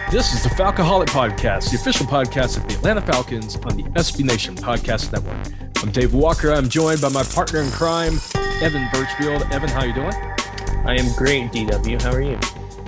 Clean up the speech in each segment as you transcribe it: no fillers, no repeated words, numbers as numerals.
This is the Falcoholic Podcast, the official podcast of the Atlanta Falcons on the SB Nation Podcast Network. I'm Dave Walker. I'm joined by my partner in crime, Evan Birchfield. Evan, how you doing? I am great, DW. How are you?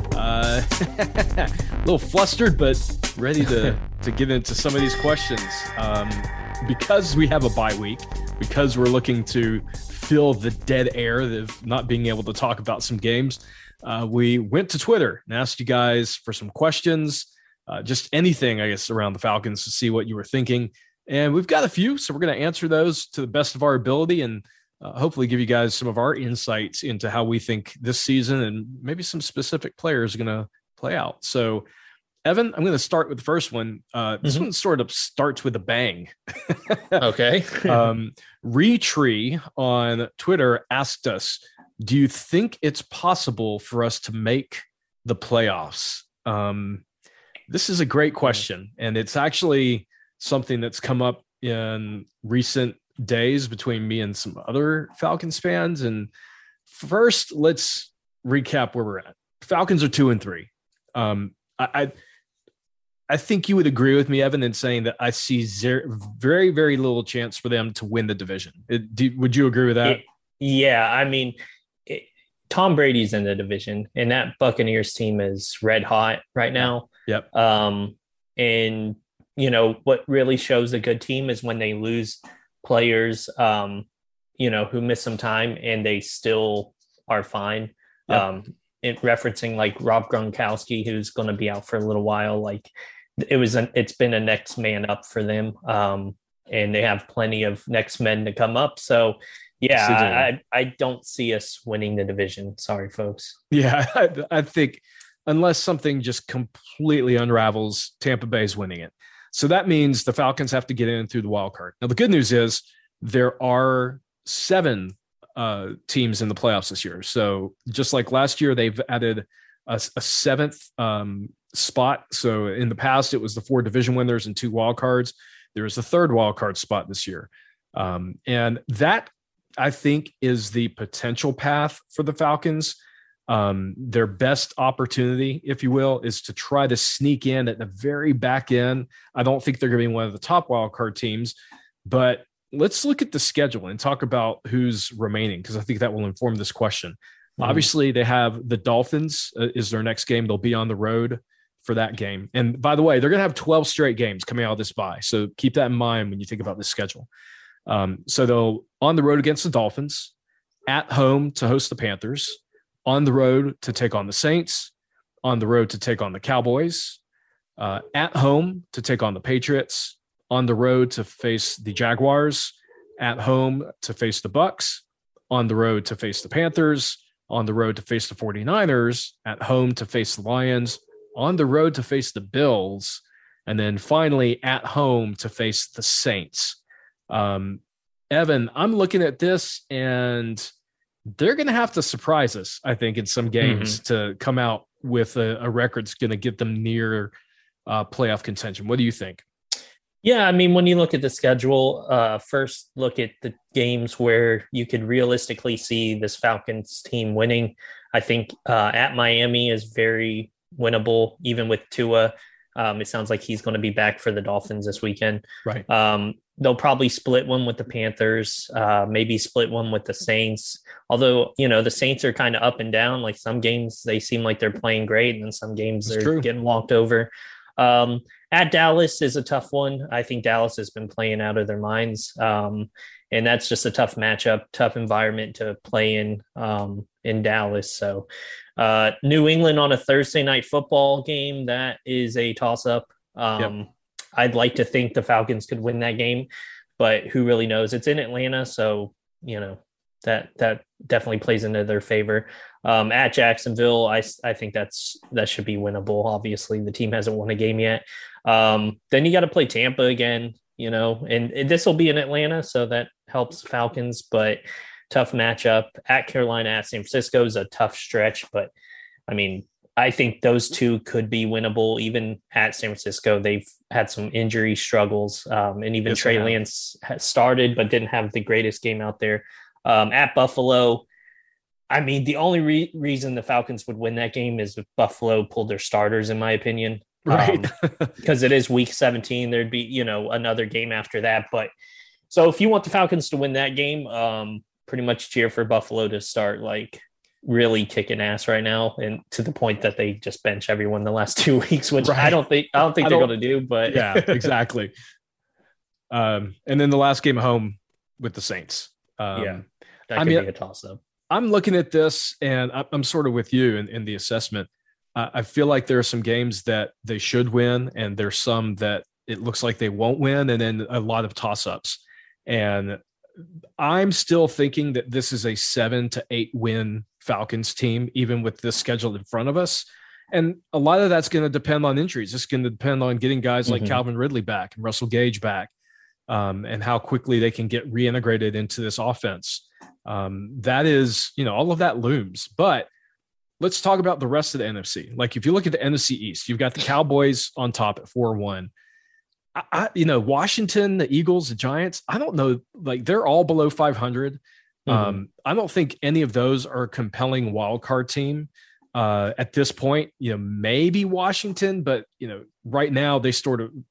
A little flustered, but ready to get into some of these questions. Because we have a bye week, because we're looking to fill the dead air of not being able to talk about some games, we went to Twitter and asked you guys for some questions, just anything, I guess, around the Falcons to see what you were thinking. And we've got a few, so we're going to answer those to the best of our ability and hopefully give you guys some of our insights into how we think this season and maybe some specific players are going to play out. So, Evan, I'm going to start with the first one. This one sort of starts with a bang. Okay. Retree on Twitter asked us, do you think it's possible for us to make the playoffs? This is a great question, and it's actually something that's come up in recent days between me and some other Falcons fans. And first, let's recap where we're at. Falcons are 2-3. I think you would agree with me, Evan, in saying that I see very, very little chance for them to win the division. Would you agree with that? Yeah, I mean, Tom Brady's in the division, and that Buccaneers team is red hot right now. Yep. And, you know, what really shows a good team is when they lose players, who miss some time and they still are fine. Yep. Referencing like Rob Gronkowski, who's going to be out for a little while, like it's been a next man up for them. And they have plenty of next men to come up. So yeah, I don't see us winning the division. Sorry, folks. Yeah, I think unless something just completely unravels, Tampa Bay's winning it. So that means the Falcons have to get in through the wild card. Now, the good news is there are 7 teams in the playoffs this year. So just like last year, they've added a 7th spot. So in the past, it was the 4 division winners and 2 wild cards. There is a 3rd wild card spot this year. And that, I think, is the potential path for the Falcons. Their best opportunity, if you will, is to try to sneak in at the very back end. I don't think they're going to be one of the top wildcard teams, but let's look at the schedule and talk about who's remaining, because I think that will inform this question. Obviously, they have the Dolphins is their next game. They'll be on the road for that game. And by the way, they're going to have 12 straight games coming out of this bye. So keep that in mind when you think about this schedule. So they'll on the road against the Dolphins, at home to host the Panthers, on the road to take on the Saints, on the road to take on the Cowboys, at home to take on the Patriots, on the road to face the Jaguars, at home to face the Bucks, on the road to face the Panthers, on the road to face the 49ers, at home to face the Lions, on the road to face the Bills, and then finally at home to face the Saints. Evan, I'm looking at this and they're going to have to surprise us, I think, in some games to come out with a record that's going to get them near playoff contention. What do you think? Yeah, I mean, when you look at the schedule, first look at the games where you could realistically see this Falcons team winning. I think at Miami is very winnable, even with Tua. It sounds like he's going to be back for the Dolphins this weekend. Right. They'll probably split one with the Panthers, maybe split one with the Saints. Although, you know, the Saints are kind of up and down. Like some games, they seem like they're playing great, and then some games they're getting walked over. At Dallas is a tough one. I think Dallas has been playing out of their minds. And that's just a tough matchup, tough environment to play in Dallas. So New England on a Thursday night football game, that is a toss-up. I'd like to think the Falcons could win that game, but who really knows? It's in Atlanta, so, you know, that definitely plays into their favor. At Jacksonville, I think that should be winnable. Obviously, the team hasn't won a game yet. Then you got to play Tampa again, you know, and this will be in Atlanta, so that helps Falcons, but tough matchup. At Carolina, at San Francisco is a tough stretch, but I mean, I think those two could be winnable. Even at San Francisco, they've had some injury struggles, and even Trey Lance has started but didn't have the greatest game out there. At Buffalo, I mean, the only reason the Falcons would win that game is if Buffalo pulled their starters, in my opinion. Right. Because it is week 17. There'd be, another game after that. But so if you want the Falcons to win that game, pretty much cheer for Buffalo to start like really kicking ass right now, and to the point that they just bench everyone the last 2 weeks, which right. I don't think they're going to do, but yeah, exactly. And then the last game at home with the Saints. That could be a toss up. I'm looking at this and I'm sort of with you in the assessment. I feel like there are some games that they should win, and there's some that it looks like they won't win, and then a lot of toss-ups. And I'm still thinking that this is a 7 to 8 win Falcons team, even with this schedule in front of us. And a lot of that's going to depend on injuries. It's going to depend on getting guys like Calvin Ridley back and Russell Gage back, and how quickly they can get reintegrated into this offense. That is, all of that looms. But let's talk about the rest of the NFC. Like, if you look at the NFC East, you've got the Cowboys on top at 4-1. Washington, the Eagles, the Giants, I don't know, like they're all below 500. I don't think any of those are a compelling wild card team at this point. Maybe Washington, but right now they're sort of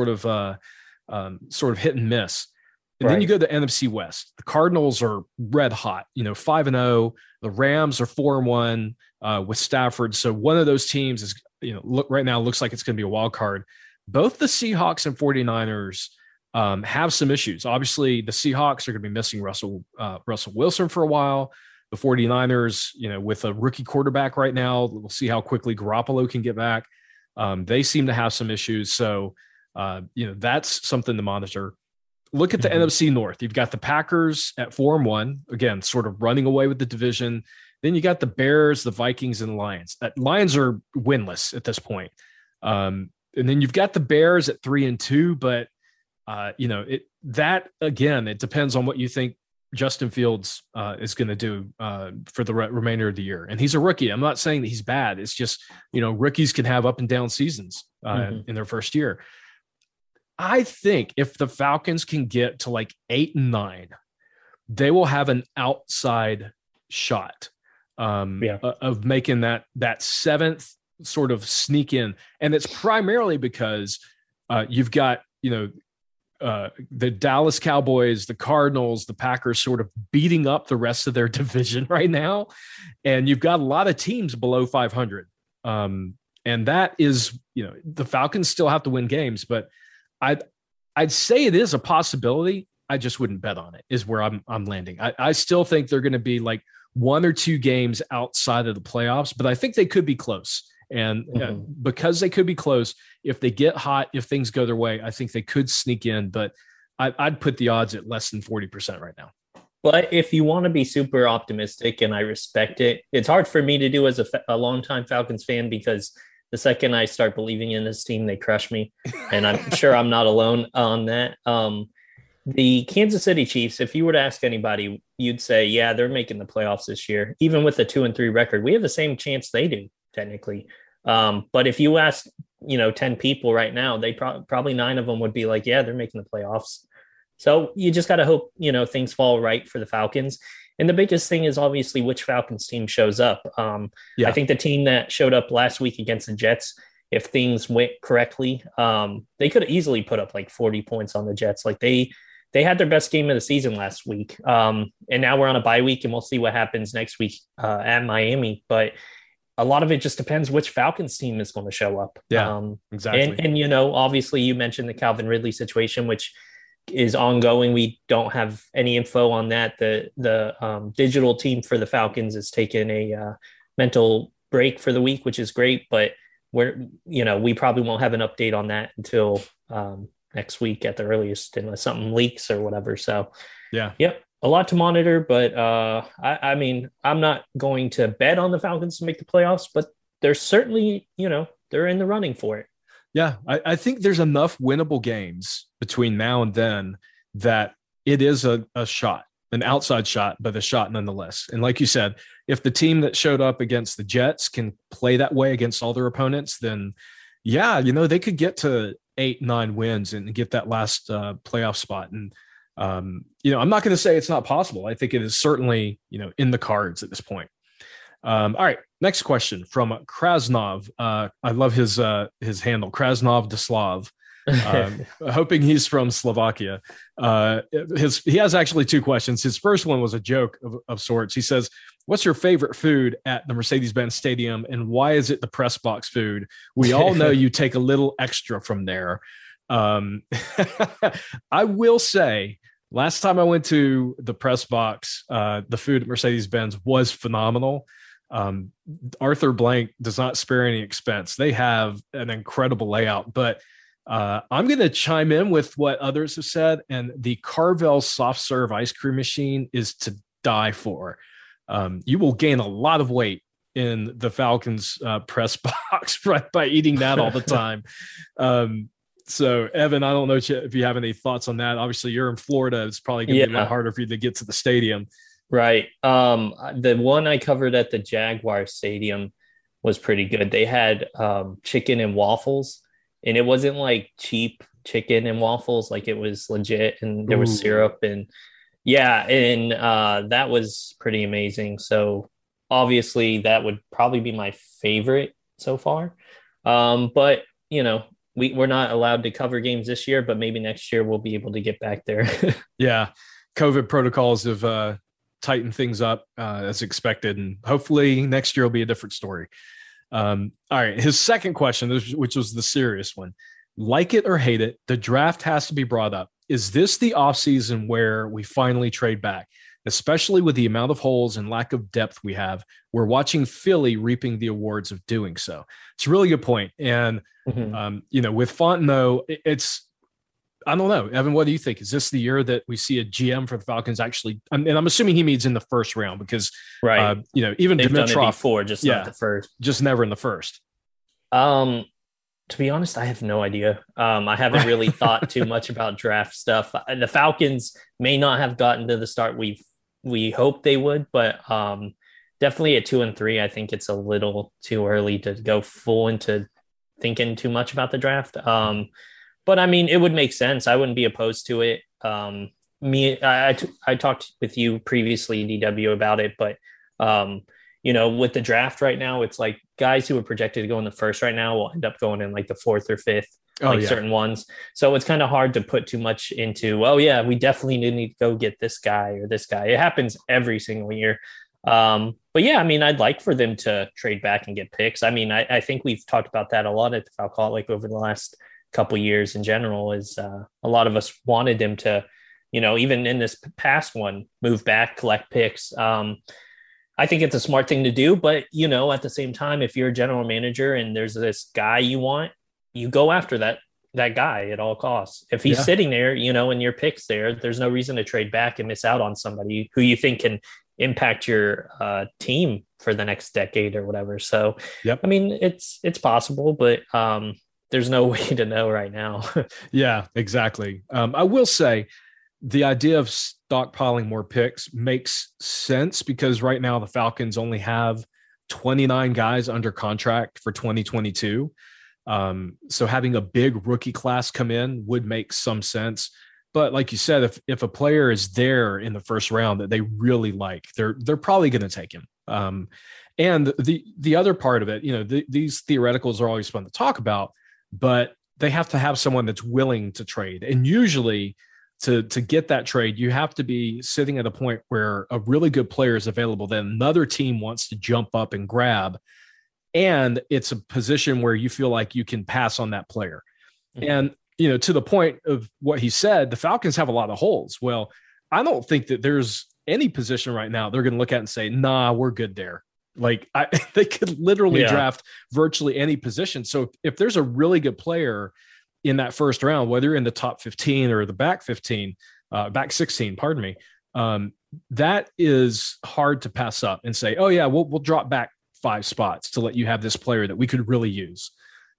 hit and miss. And then you go to the NFC West. The Cardinals are red hot, 5-0. The Rams are 4-1 with Stafford. So one of those teams is, right now looks like it's going to be a wild card. Both the Seahawks and 49ers have some issues. Obviously, the Seahawks are going to be missing Russell Wilson for a while. The 49ers, with a rookie quarterback right now, we'll see how quickly Garoppolo can get back. They seem to have some issues. So, that's something to monitor. Look at the NFC North. You've got the Packers at 4-1, again, sort of running away with the division. Then you got the Bears, the Vikings, and the Lions. Lions are winless at this point. And then you've got the Bears at 3-2, but it depends on what you think Justin Fields is going to do for the remainder of the year. And he's a rookie. I'm not saying that he's bad. It's just, rookies can have up and down seasons in their first year. I think if the Falcons can get to like 8-9, they will have an outside shot of making that seventh sort of sneak in. And it's primarily because you've got, the Dallas Cowboys, the Cardinals, the Packers sort of beating up the rest of their division right now. And you've got a lot of teams below 500. And that is, the Falcons still have to win games, but I'd say it is a possibility. I just wouldn't bet on it, is where I'm landing. I still think they're going to be like 1 or 2 games outside of the playoffs, but I think they could be close. And because they could be close, if they get hot, if things go their way, I think they could sneak in, but I'd put the odds at less than 40% right now. But if you want to be super optimistic, and I respect it, it's hard for me to do as a longtime Falcons fan, because the second I start believing in this team, they crush me. And I'm sure I'm not alone on that. The Kansas City Chiefs, if you were to ask anybody, you'd say, yeah, they're making the playoffs this year. Even with the 2-3 record, we have the same chance they do, technically. But if you ask, 10 people right now, they probably 9 of them would be like, yeah, they're making the playoffs. So you just got to hope, things fall right for the Falcons. And the biggest thing is obviously which Falcons team shows up. I think the team that showed up last week against the Jets, if things went correctly, they could easily put up like 40 points on the Jets. Like they had their best game of the season last week. And now we're on a bye week, and we'll see what happens next week at Miami. But a lot of it just depends which Falcons team is going to show up. Yeah, exactly. And obviously you mentioned the Calvin Ridley situation, which is ongoing. We don't have any info on that. The digital team for the Falcons has taken a mental break for the week, which is great, but we probably won't have an update on that until next week at the earliest, unless something leaks or whatever. So yep, a lot to monitor, but I mean, I'm not going to bet on the Falcons to make the playoffs, but they're certainly, they're in the running for it. Yeah, I think there's enough winnable games between now and then that it is a shot, an outside shot, but a shot nonetheless. And like you said, if the team that showed up against the Jets can play that way against all their opponents, then they could get to 8-9 wins and get that last playoff spot. And, I'm not going to say it's not possible. I think it is certainly, in the cards at this point. All right, next question from Krasnov. I love his handle, Krasnov Deslav. Hoping he's from Slovakia. He has actually two questions. His first one was a joke of sorts. He says, "What's your favorite food at the Mercedes-Benz Stadium, and why is it the press box food? We all know you take a little extra from there." I will say, last time I went to the press box, the food at Mercedes-Benz was phenomenal. Arthur Blank does not spare any expense. They have an incredible layout, but I'm going to chime in with what others have said, and the Carvel soft serve ice cream machine is to die for. You will gain a lot of weight in the Falcons press box by eating that all the time. So, Evan, I don't know if you have any thoughts on that. Obviously, you're in Florida. It's probably going to be a lot harder for you to get to the stadium. Right. The one I covered at the Jaguar Stadium was pretty good. They had chicken and waffles, and it wasn't like cheap chicken and waffles. Like, it was legit, and there was syrup, and that was pretty amazing. So obviously that would probably be my favorite so far. But we're not allowed to cover games this year, but maybe next year we'll be able to get back there. Yeah. COVID protocols have tightened things up as expected, and hopefully next year will be a different story. All right. His second question, which was the serious one: like it or hate it, the draft has to be brought up. Is this the offseason where we finally trade back? Especially with the amount of holes and lack of depth we have, we're watching Philly reaping the awards of doing so. It's a really good point. And, with Fontenot, I don't know. Evan, what do you think? Is this the year that we see a GM for the Falcons actually? And I'm assuming he means in the first round because, even they've Dimitrov, done it before, just not the first. Just never in the first. To be honest, I have no idea. I haven't really thought too much about draft stuff. The Falcons may not have gotten to the start we hoped they would, but definitely at 2-3, I think it's a little too early to go full into thinking too much about the draft. But I mean, it would make sense. I wouldn't be opposed to it. I talked with you previously, DW, about it, but with the draft right now, it's like guys who are projected to go in the first right now will end up going in like the fourth or fifth, certain ones. So it's kind of hard to put too much into, we definitely need to go get this guy or this guy. It happens every single year. But yeah, I mean, I'd like for them to trade back and get picks. I mean, I think we've talked about that a lot at the Falcon, over the last couple of years in general, is a lot of us wanted them to, even in this past one, move back, collect picks. I think it's a smart thing to do, but at the same time, if you're a general manager and there's this guy you want, you go after that guy at all costs. If he's sitting there, and your pick's there's no reason to trade back and miss out on somebody who you think can impact your team for the next decade or whatever. So, I mean, it's possible, but there's no way to know right now. Yeah, exactly. I will say the idea of stockpiling more picks makes sense because right now the Falcons only have 29 guys under contract for 2022. So having a big rookie class come in would make some sense. But like you said, if a player is there in the first round that they really like, they're probably going to take him. And the other part of it, these theoreticals are always fun to talk about, but they have to have someone that's willing to trade. And usually to get that trade, you have to be sitting at a point where a really good player is available that another team wants to jump up and grab. And it's a position where you feel like you can pass on that player. Mm-hmm. And, to the point of what he said, the Falcons have a lot of holes. Well, I don't think that there's any position right now they're going to look at and say, nah, we're good there. Like they could literally draft virtually any position. So if there's a really good player in that first round, whether you're in the top 15 or the back 16, pardon me, that is hard to pass up and say, oh yeah, we'll drop back 5 spots to let you have this player that we could really use.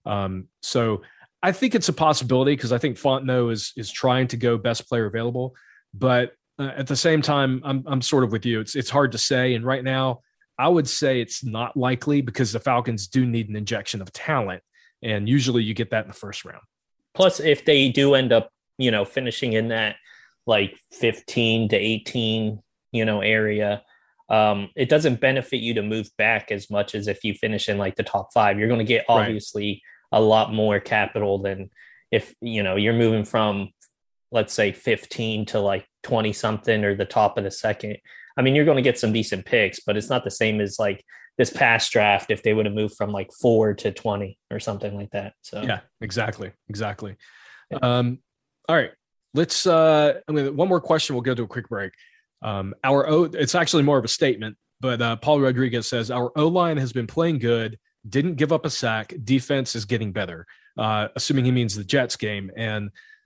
So I think it's a possibility because I think Fontenot is trying to go best player available, but at the same time, I'm sort of with you. It's hard to say. And right now I would say it's not likely because the Falcons do need an injection of talent. And usually you get that in the first round. Plus, if they do end up, finishing in that like 15 to 18, area, it doesn't benefit you to move back as much as if you finish in like the top 5. You're going to get obviously a lot more capital than if, you're moving from, let's say 15 to like 20 something or the top of the second. I mean, you're going to get some decent picks, but it's not the same as like this past draft if they would have moved from like 4 to 20 or something like that. So yeah, exactly. Yeah. All right, let's one more question. We'll go to a quick break. It's actually more of a statement, but Paul Rodriguez says our O-line has been playing good, didn't give up a sack, defense is getting better, assuming he means the Jets game. And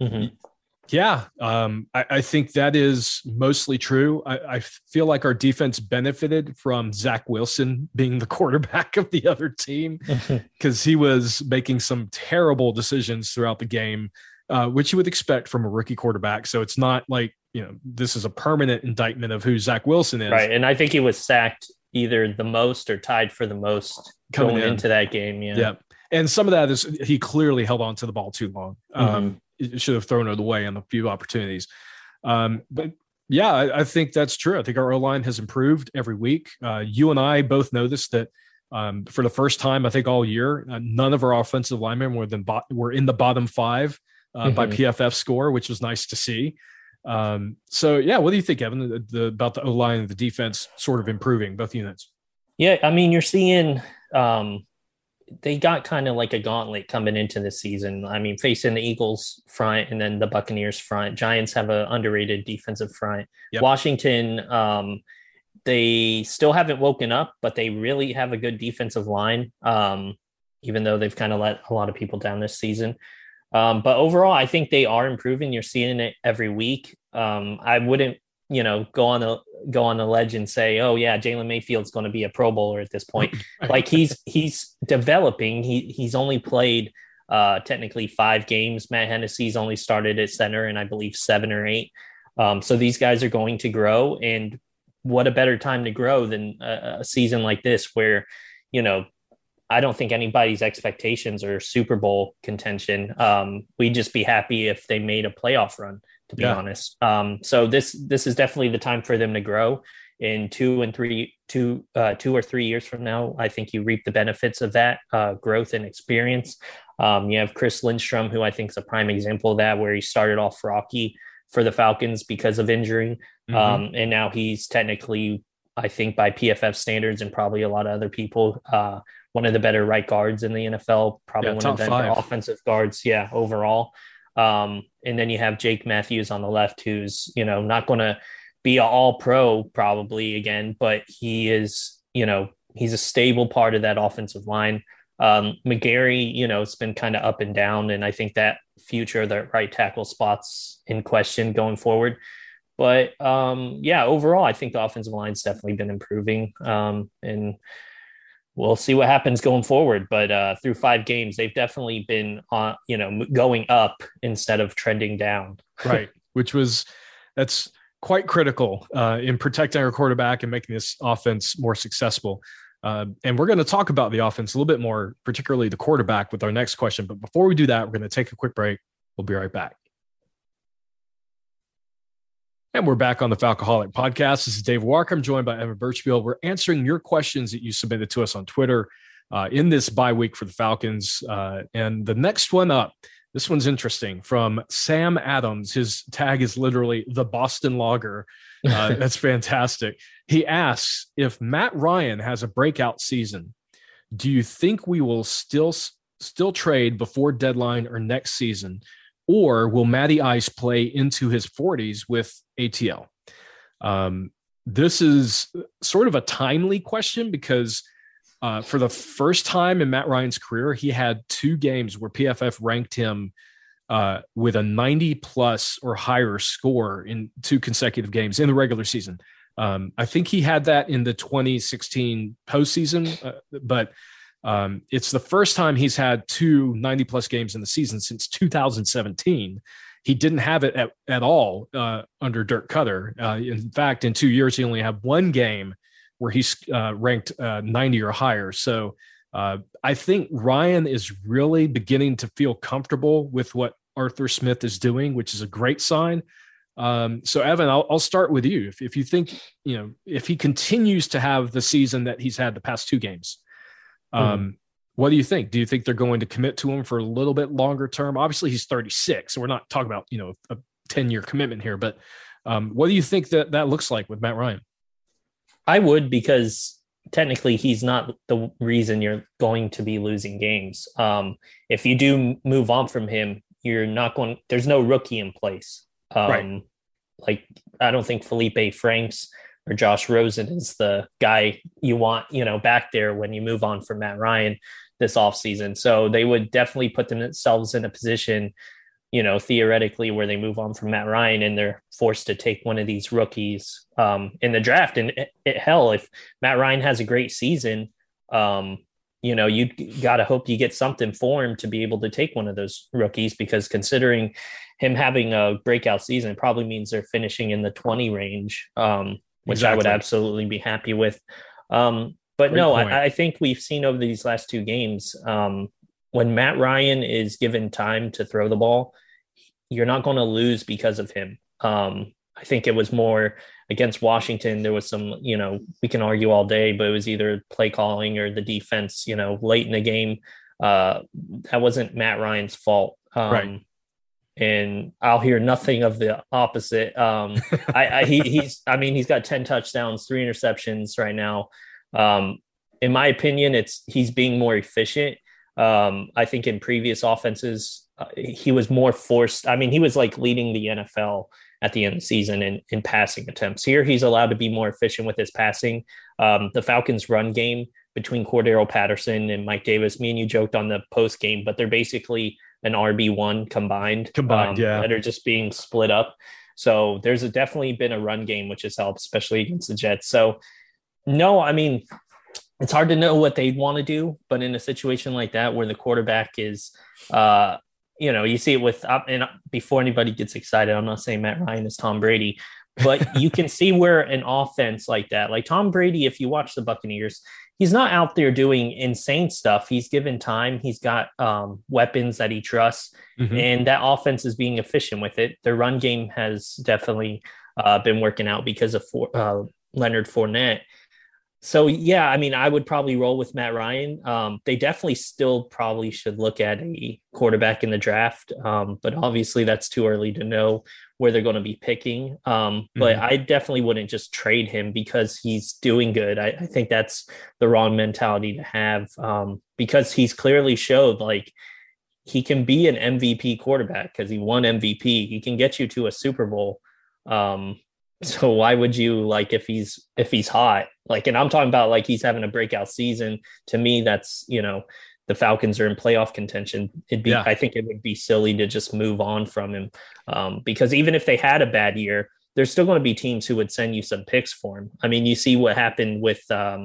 I think that is mostly true. I feel like our defense benefited from Zach Wilson being the quarterback of the other team because he was making some terrible decisions throughout the game, which you would expect from a rookie quarterback. So it's not like, this is a permanent indictment of who Zach Wilson is. Right. And I think he was sacked either the most or tied for the most going into that game. Yeah. And some of that is he clearly held on to the ball too long. Should have thrown it away on a few opportunities. But yeah, I think that's true. I think our O-line has improved every week. You and I both noticed that for the first time, I think all year, none of our offensive linemen were in the bottom 5 by PFF score, which was nice to see. So yeah, what do you think, Evan, about the O-line and the defense sort of improving both units? Yeah, I mean, you're seeing they got kind of like a gauntlet coming into the season. I mean, facing the Eagles front and then the Buccaneers front. Giants have an underrated defensive front. Yep. Washington, they still haven't woken up, but they really have a good defensive line, even though they've kind of let a lot of people down this season. But overall, I think they are improving. You're seeing it every week. I wouldn't, go on the ledge and say, oh yeah, Jalen Mayfield's going to be a Pro Bowler at this point. Like he's developing. He's only played technically 5 games. Matt Hennessy's only started at center, and I believe 7 or 8. So these guys are going to grow, and what a better time to grow than a season like this, where I don't think anybody's expectations are Super Bowl contention. We'd just be happy if they made a playoff run, to be honest. So this is definitely the time for them to grow. In 2 or 3 years from now, I think you reap the benefits of that growth and experience. You have Chris Lindstrom, who I think is a prime example of that, where he started off rocky for the Falcons because of injury. And now he's technically, I think by PFF standards and probably a lot of other people, one of the better right guards in the NFL, probably one of the better offensive guards, overall. And then you have Jake Matthews on the left, who's, not going to be an all-pro probably again, but he is, he's a stable part of that offensive line. McGarry, it's been kind of up and down, and I think that future of the right tackle spots in question going forward. But overall, I think the offensive line's definitely been improving, and we'll see what happens going forward. But through 5 games, they've definitely been going up instead of trending down. Right, that's quite critical in protecting our quarterback and making this offense more successful. And we're going to talk about the offense a little bit more, particularly the quarterback, with our next question. But before we do that, we're going to take a quick break. We'll be right back. And we're back on the Falcoholic Podcast. This is Dave Walker. I'm joined by Evan Birchfield. We're answering your questions that you submitted to us on Twitter in this bye week for the Falcons. And the next one up, this one's interesting, from Sam Adams. His tag is literally the Boston Logger. That's fantastic. He asks, if Matt Ryan has a breakout season, do you think we will still trade before deadline or next season? Or will Matty Ice play into his 40s with ATL? This is sort of a timely question because for the first time in Matt Ryan's career, he had 2 games where PFF ranked him with a 90-plus or higher score in 2 consecutive games in the regular season. I think he had that in the 2016 postseason, but it's the first time he's had 2 90-plus games in the season since 2017. He didn't have it at all under Dirk Cutter. In fact, in 2 years, he only had 1 game where he's ranked 90 or higher. So I think Ryan is really beginning to feel comfortable with what Arthur Smith is doing, which is a great sign. So Evan, I'll start with you. If you think, if he continues to have the season that he's had the past two games, what do you think? Do you think they're going to commit to him for a little bit longer term? Obviously he's 36, so we're not talking about, a 10-year commitment here, but what do you think that looks like with Matt Ryan? I would, because technically he's not the reason you're going to be losing games. If you do move on from him, there's no rookie in place. Right. Like, I don't think Felipe Franks or Josh Rosen is the guy you want, back there when you move on from Matt Ryan this offseason. So they would definitely put themselves in a position, theoretically, where they move on from Matt Ryan and they're forced to take one of these rookies in the draft. And hell, if Matt Ryan has a great season, you got to hope you get something for him to be able to take one of those rookies, because considering him having a breakout season, it probably means they're finishing in the 20 range, which exactly. I would absolutely be happy with. But great no, I think we've seen over these last two games, when Matt Ryan is given time to throw the ball, you're not going to lose because of him. I think it was more against Washington. There was some, we can argue all day, but it was either play calling or the defense, late in the game. That wasn't Matt Ryan's fault. Right. And I'll hear nothing of the opposite. He's got 10 touchdowns, 3 interceptions right now. In my opinion, he's being more efficient. I think in previous offenses, he was more forced. I mean, he was like leading the NFL at the end of the season in passing attempts. Here, he's allowed to be more efficient with his passing. The Falcons' run game between Cordero Patterson and Mike Davis, me and you joked on the post game, but they're basically an RB1 combined, yeah, that are just being split up. So there's definitely been a run game, which has helped, especially against the Jets. So no, I mean, it's hard to know what they want to do, but in a situation like that where the quarterback is, you see it with and before anybody gets excited, I'm not saying Matt Ryan is Tom Brady, but you can see where an offense like that, like Tom Brady, if you watch the Buccaneers, he's not out there doing insane stuff. He's given time. He's got weapons that he trusts, and that offense is being efficient with it. Their run game has definitely been working out because of Leonard Fournette. So, yeah, I mean, I would probably roll with Matt Ryan. They definitely still probably should look at a quarterback in the draft, but obviously that's too early to know where they're going to be picking. But I definitely wouldn't just trade him because he's doing good. I think that's the wrong mentality to have, because he's clearly showed like he can be an MVP quarterback because he won MVP. He can get you to a Super Bowl. So why would you, like, if he's hot, like, and I'm talking about like he's having a breakout season, to me, that's, the Falcons are in playoff contention. I think it would be silly to just move on from him, because even if they had a bad year, there's still going to be teams who would send you some picks for him. I mean, you see what happened with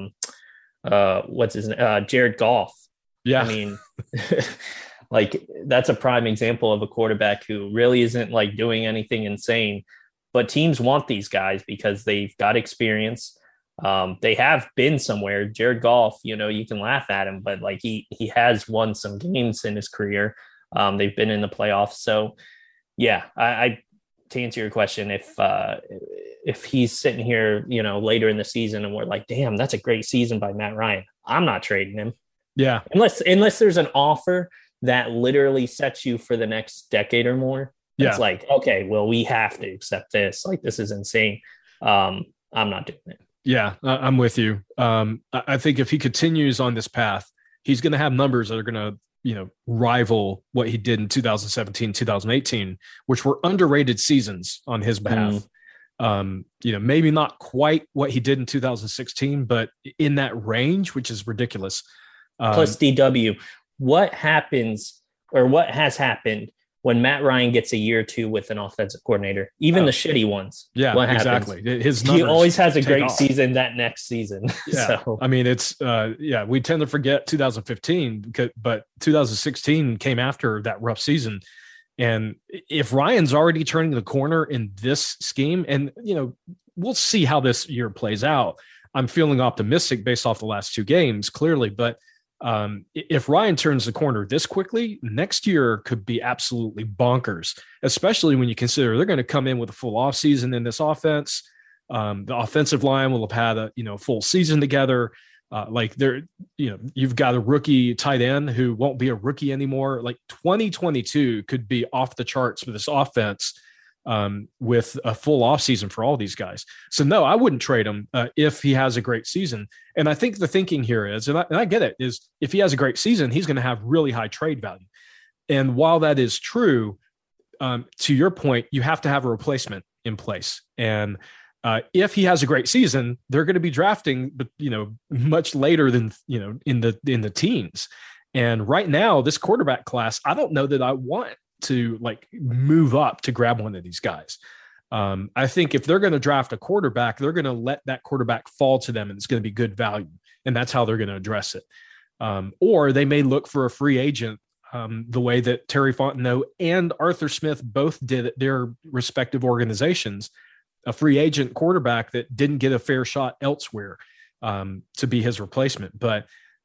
Jared Goff. Yeah. I mean, like, that's a prime example of a quarterback who really isn't like doing anything insane, but teams want these guys because they've got experience. They have been somewhere. Jared Goff, you can laugh at him, but like he has won some games in his career. They've been in the playoffs. So yeah, I to answer your question, if he's sitting here, later in the season and we're like, damn, that's a great season by Matt Ryan, I'm not trading him. Yeah. Unless there's an offer that literally sets you for the next decade or more. It's like, okay, well, we have to accept this. Like, this is insane. I'm not doing it. Yeah, I'm with you. I think if he continues on this path, he's going to have numbers that are going to, rival what he did in 2017, 2018, which were underrated seasons on his behalf. Maybe not quite what he did in 2016, but in that range, which is ridiculous. Plus DW, what happens or what has happened when Matt Ryan gets a year or two with an offensive coordinator, even the shitty ones? Yeah, what exactly. Happens? He always has a great season that next season. Yeah. So. I mean, it's we tend to forget 2015, but 2016 came after that rough season. And if Ryan's already turning the corner in this scheme, and, we'll see how this year plays out. I'm feeling optimistic based off the last two games, clearly, but If Ryan turns the corner this quickly, next year could be absolutely bonkers, especially when you consider they're going to come in with a full offseason in this offense. The offensive line will have had a full season together. You've got a rookie tight end who won't be a rookie anymore. Like 2022 could be off the charts for this offense with a full offseason for all these guys. So no, I wouldn't trade him if he has a great season. And I think the thinking here is, and I get it, is if he has a great season, he's going to have really high trade value. And while that is true, to your point, you have to have a replacement in place. And if he has a great season, they're going to be drafting, but much later than in the teens. And right now, this quarterback class, I don't know that I want to move up to grab one of these guys. I think if they're going to draft a quarterback, they're going to let that quarterback fall to them, and it's going to be good value, and that's how they're going to address it. Or they may look for a free agent, the way that Terry Fontenot and Arthur Smith both did at their respective organizations. A free agent quarterback that didn't get a fair shot elsewhere to be his replacement. But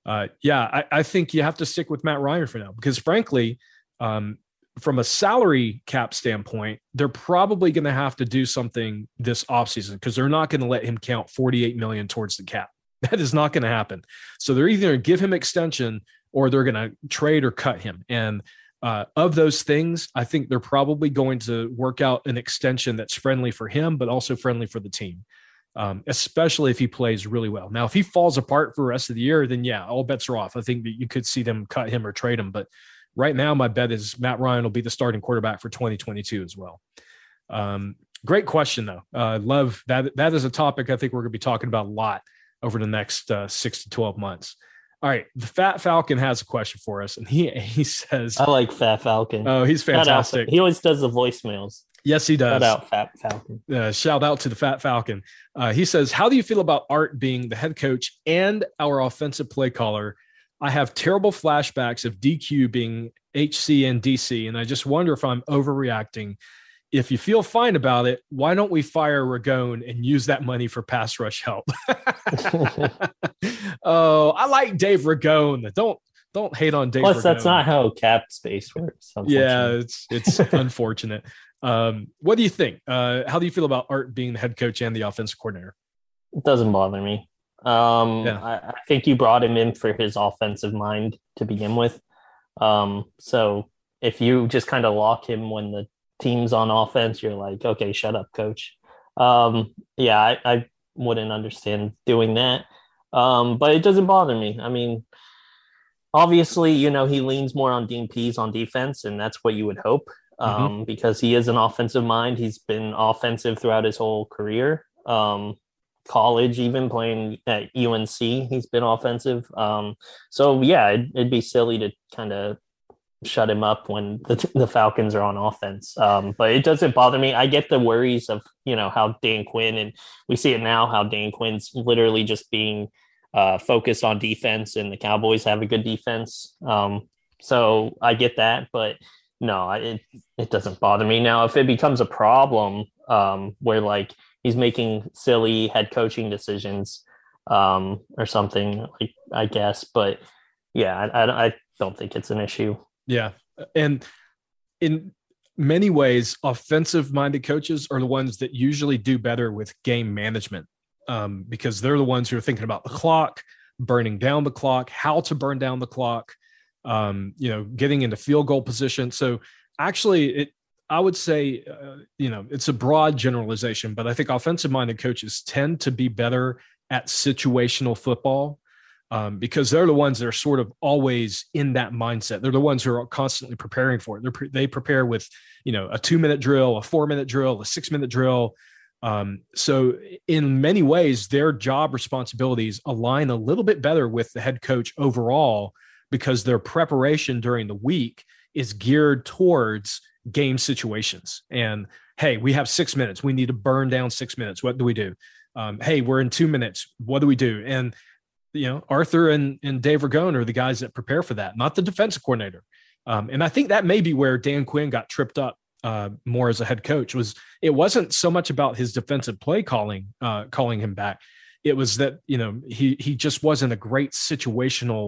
I think you have to stick with Matt Ryan for now, because frankly, from a salary cap standpoint, they're probably going to have to do something this offseason, because they're not going to let him count $48 million towards the cap. That is not going to happen. So they're either going to give him extension or they're going to trade or cut him. And of those things, I think they're probably going to work out an extension that's friendly for him, but also friendly for the team, especially if he plays really well. Now, if he falls apart for the rest of the year, then yeah, all bets are off. I think that you could see them cut him or trade him. But right now, my bet is Matt Ryan will be the starting quarterback for 2022 as well. Great question, though. I love that. That is a topic I think we're going to be talking about a lot over the next 6 to 12 months. All right, the Fat Falcon has a question for us, and he says, "I like Fat Falcon. Oh, he's fantastic. He always does the voicemails. Yes, he does. Shout out Fat Falcon. Shout out to the Fat Falcon. He says, how do you feel about Art being the head coach and our offensive play caller? I have terrible flashbacks of DQ being HC and DC, and I just wonder if I'm overreacting. If you feel fine about it, why don't we fire Ragone and use that money for pass rush help?" Oh, I like Dave Ragone. Don't hate on Dave. Plus, Ragone. That's not how cap space works. Yeah, it's unfortunate. What do you think? How do you feel about Art being the head coach and the offensive coordinator? It doesn't bother me. I think you brought him in for his offensive mind to begin with. So if you just kind of lock him when the team's on offense, you're like, okay, shut up, coach. I wouldn't understand doing that. But it doesn't bother me. I mean, obviously, he leans more on Dean Pease on defense, and that's what you would hope, because he is an offensive mind. He's been offensive throughout his whole career. College, even playing at UNC, he's been offensive. It'd be silly to kind of shut him up when the Falcons are on offense. But it doesn't bother me. I get the worries of, how Dan Quinn, and we see it now, how Dan Quinn's literally just being focused on defense, and the Cowboys have a good defense. So I get that, but no, it doesn't bother me. Now, if it becomes a problem where he's making silly head coaching decisions or something, I guess, but yeah, I don't think it's an issue. Yeah. And in many ways, offensive-minded coaches are the ones that usually do better with game management, because they're the ones who are thinking about the clock, burning down the clock, how to burn down the clock, getting into field goal position. So actually, I would say, it's a broad generalization, but I think offensive-minded coaches tend to be better at situational football, because they're the ones that are sort of always in that mindset. They're the ones who are constantly preparing for it. They prepare with, a 2-minute drill, a 4-minute drill, a 6-minute drill. So in many ways, their job responsibilities align a little bit better with the head coach overall, because their preparation during the week is geared towards game situations. And hey, we have 6 minutes. We need to burn down 6 minutes. What do we do? Hey, we're in 2 minutes. What do we do? And Arthur and Dave Ragone are the guys that prepare for that, not the defensive coordinator. And I think that may be where Dan Quinn got tripped up more as a head coach. It wasn't so much about his defensive play calling him back. It was that, he just wasn't a great situational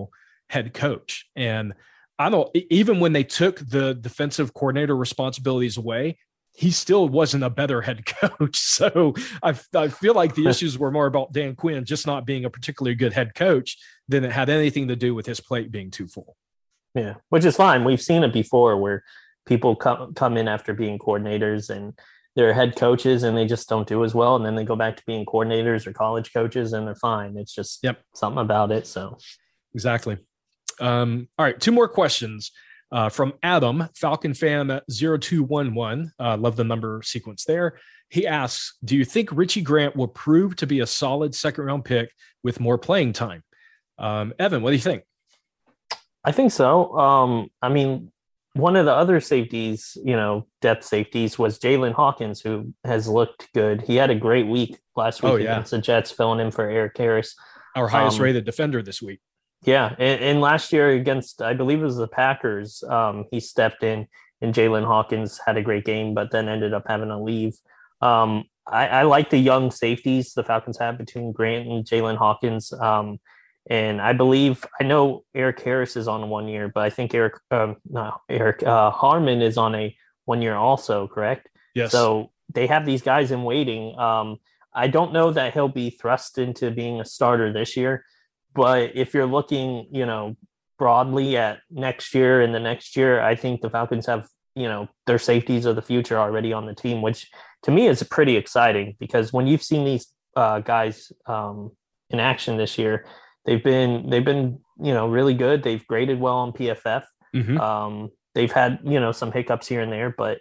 head coach. And I don't, even when they took the defensive coordinator responsibilities away, he still wasn't a better head coach. So I feel like the issues were more about Dan Quinn just not being a particularly good head coach than it had anything to do with his plate being too full. Yeah, which is fine. We've seen it before where people come in after being coordinators and they're head coaches and they just don't do as well. And then they go back to being coordinators or college coaches and they're fine. It's just something about it. So exactly. All right. 2 more questions. From Adam, Falcon fan 0211. Love the number sequence there. He asks, do you think Richie Grant will prove to be a solid second-round pick with more playing time? Evan, what do you think? I think so. I mean, one of the other safeties, depth safeties was Jalen Hawkins, who has looked good. He had a great week last week against the Jets, filling in for Eric Harris. Our highest rated defender this week. Yeah, and last year against, I believe it was the Packers, he stepped in and Jalen Hawkins had a great game, but then ended up having to leave. I like the young safeties the Falcons have between Grant and Jalen Hawkins. And I know Eric Harris is on 1 year, but I think Eric Harmon is on a 1 year also, correct? Yes. So they have these guys in waiting. I don't know that he'll be thrust into being a starter this year. But if you're looking, broadly at next year and the next year, I think the Falcons have, their safeties of the future already on the team, which to me is pretty exciting because when you've seen these guys in action this year, they've been, really good. They've graded well on PFF. Mm-hmm. They've had, some hiccups here and there, but,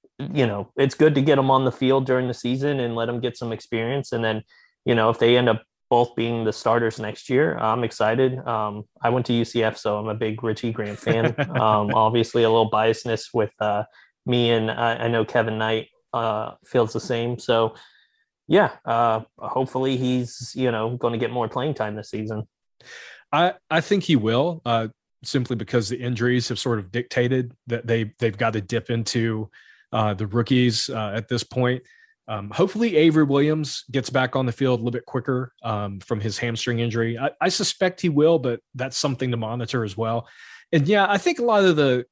it's good to get them on the field during the season and let them get some experience. And then, if they end up both being the starters next year, I'm excited. I went to UCF, so I'm a big Richie Grant fan. Obviously a little biasness with me, and I know Kevin Knight feels the same. So yeah, hopefully he's, going to get more playing time this season. I think he will, simply because the injuries have sort of dictated that they've got to dip into the rookies at this point. Hopefully Avery Williams gets back on the field a little bit quicker from his hamstring injury. I suspect he will, but that's something to monitor as well. And yeah, I think a lot of the,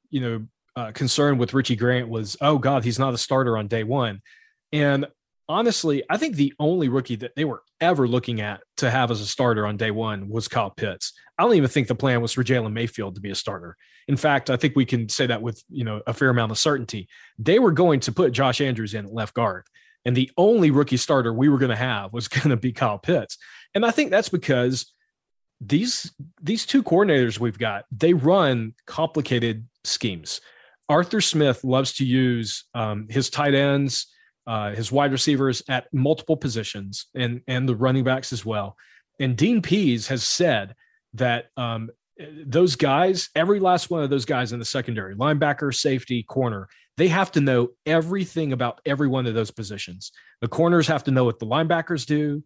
concern with Richie Grant was, oh God, he's not a starter on day one. And honestly, I think the only rookie that they were ever looking at to have as a starter on day one was Kyle Pitts. I don't even think the plan was for Jalen Mayfield to be a starter. In fact, I think we can say that with, a fair amount of certainty. They were going to put Josh Andrews in at left guard. And the only rookie starter we were going to have was going to be Kyle Pitts. And I think that's because these 2 coordinators we've got, they run complicated schemes. Arthur Smith loves to use his tight ends, his wide receivers at multiple positions and the running backs as well. And Dean Pease has said that those guys, every last one of those guys in the secondary, linebacker, safety, corner, they have to know everything about every one of those positions. The corners have to know what the linebackers do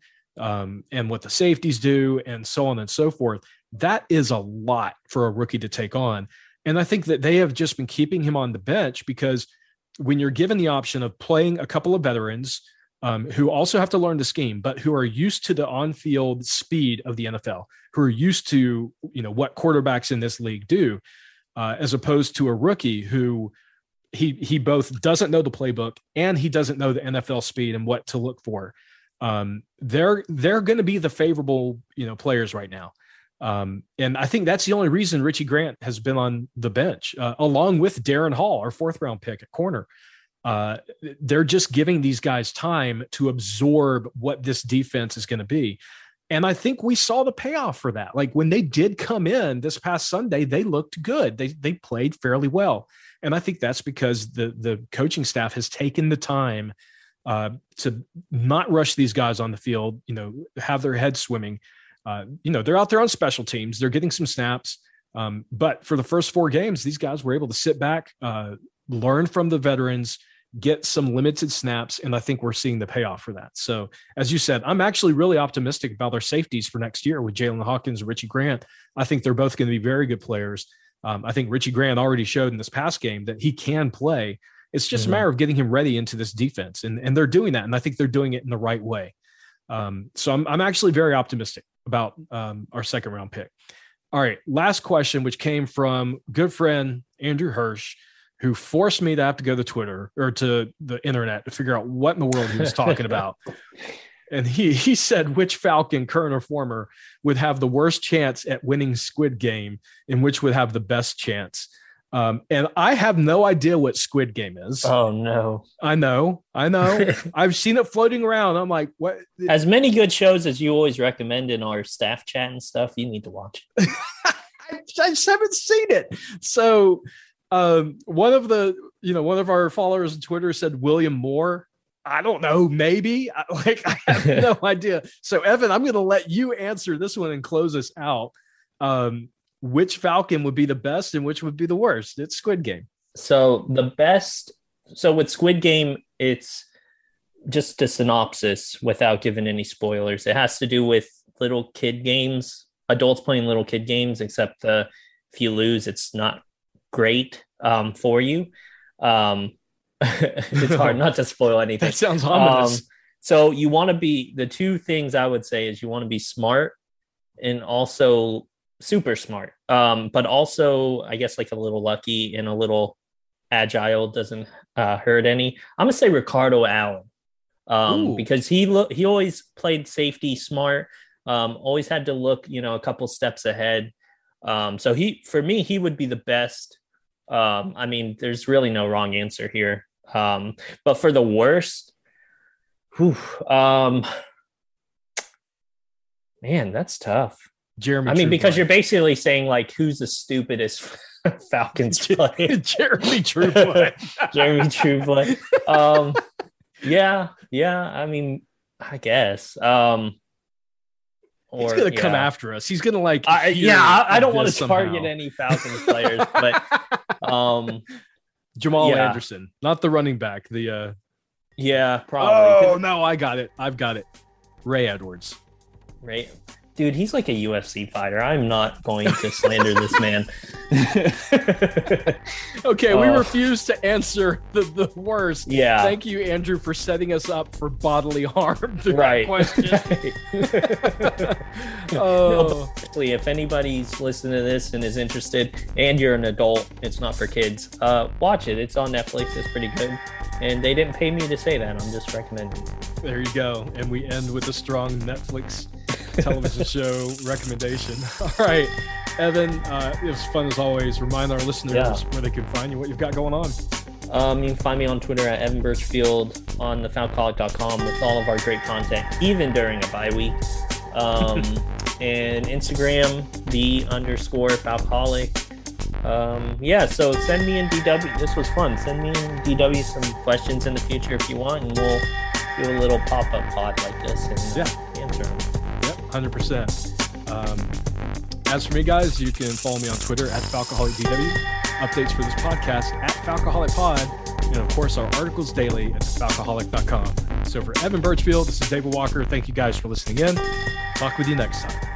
and what the safeties do and so on and so forth. That is a lot for a rookie to take on. And I think that they have just been keeping him on the bench because when you're given the option of playing a couple of veterans who also have to learn the scheme, but who are used to the on-field speed of the NFL, who are used to, what quarterbacks in this league do, as opposed to a rookie who he both doesn't know the playbook and he doesn't know the NFL speed and what to look for. They're going to be the favorable, players right now. And I think that's the only reason Richie Grant has been on the bench, along with Darren Hall, our 4th round pick at corner. They're just giving these guys time to absorb what this defense is going to be. And I think we saw the payoff for that. Like when they did come in this past Sunday, they looked good. They played fairly well. And I think that's because the coaching staff has taken the time to not rush these guys on the field, have their heads swimming. They're out there on special teams. They're getting some snaps. But for the first 4 games, these guys were able to sit back, learn from the veterans, get some limited snaps, and I think we're seeing the payoff for that. So, as you said, I'm actually really optimistic about our safeties for next year with Jalen Hawkins and Richie Grant. I think they're both going to be very good players. I think Richie Grant already showed in this past game that he can play. It's just a matter of getting him ready into this defense, and they're doing that, and I think they're doing it in the right way. So I'm actually very optimistic about our second round pick. All right. Last question, which came from good friend Andrew Hirsch, who forced me to have to go to Twitter or to the internet to figure out what in the world he was talking about. And he said which Falcon, current or former, would have the worst chance at winning Squid Game and which would have the best chance. And I have no idea what Squid Game is. Oh, no. I know. I've seen it floating around. I'm like, what? As many good shows as you always recommend in our staff chat and stuff, you need to watch. I just haven't seen it. So one of our followers on Twitter said William Moore. I don't know. Maybe I have no idea. So Evan, I'm going to let you answer this one and close us out. Which Falcon would be the best and which would be the worst? It's Squid Game. So the best. So with Squid Game, it's just a synopsis without giving any spoilers. It has to do with little kid games, adults playing little kid games, except if you lose, it's not great for you. It's hard not to spoil anything. That sounds ominous. So you want to be, the two things I would say is you want to be smart and also super smart. But also, I guess, like a little lucky and a little agile doesn't hurt any. I'm going to say Ricardo Allen because he always played safety smart, always had to look, a couple steps ahead. So for me, he would be the best. I mean, there's really no wrong answer here. But for the worst, man, that's tough. Jeremy. I mean, because you're basically saying like, who's the stupidest Falcons player? Jeremy Trueblood. Jeremy Trueblood. Yeah. I mean, I guess. He's gonna come after us. He's gonna I don't want to target any Falcons players, but Jamal Anderson, not the running back. The probably. Oh no, I got it. I've got it. Ray Edwards. Ray. Dude, he's like a UFC fighter. I'm not going to slander this man. Okay, we refuse to answer the worst. Yeah. Thank you, Andrew, for setting us up for bodily harm through that question. No, if anybody's listening to this and is interested, and you're an adult, it's not for kids, watch it. It's on Netflix. It's pretty good. And they didn't pay me to say that. I'm just recommending. There you go. And we end with a strong Netflix television show recommendation. All right, Evan, it was fun as always. Remind our listeners where they can find you, what you've got going on. You can find me on Twitter at Evan Birchfield, on thefalcoholic.com with all of our great content, even during a bye week. And Instagram, _Falcoholic. So send me in DW. This was fun. Send me in DW some questions in the future if you want, and we'll do a little pop-up pod like this and answer them. Yep, 100%. As for me, guys, you can follow me on Twitter at FalcoholicDW. Updates for this podcast at FalcoholicPod. And, of course, our articles daily at falcoholic.com. So for Evan Birchfield, this is David Walker. Thank you guys for listening in. Talk with you next time.